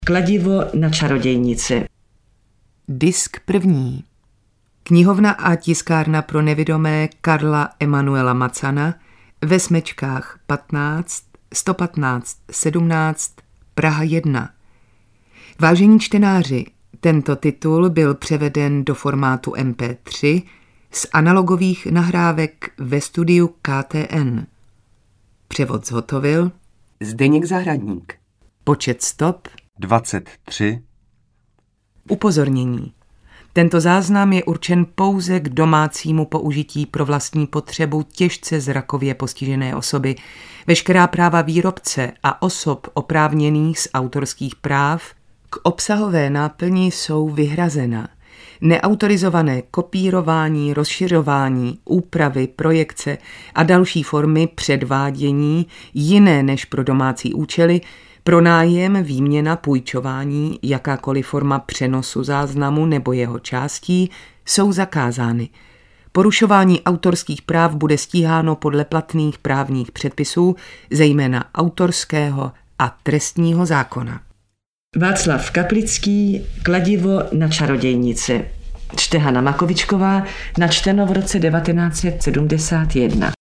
Kladivo na čarodějnici. Disk první. Knihovna a tiskárna pro nevidomé Karla Emanuela Macana ve Smečkách 15, 115, 17, Praha 1. Vážení čtenáři, tento titul byl převeden do formátu MP3 z analogových nahrávek ve studiu KTN. Převod zhotovil Zdeněk Zahradník. Počet stop 23. Upozornění. Tento záznam je určen pouze k domácímu použití pro vlastní potřebu těžce zrakově postižené osoby. Veškerá práva výrobce a osob oprávněných z autorských práv k obsahové náplni jsou vyhrazena. Neautorizované kopírování, rozšiřování, úpravy, projekce a další formy předvádění jiné než pro domácí účely, pronájem, výměna, půjčování, jakákoliv forma přenosu záznamu nebo jeho částí jsou zakázány. Porušování autorských práv bude stíháno podle platných právních předpisů, zejména autorského a trestního zákona. Václav Kaplický, Kladivo na čarodějnici. Čte Hana Makovičková, načteno v roce 1971.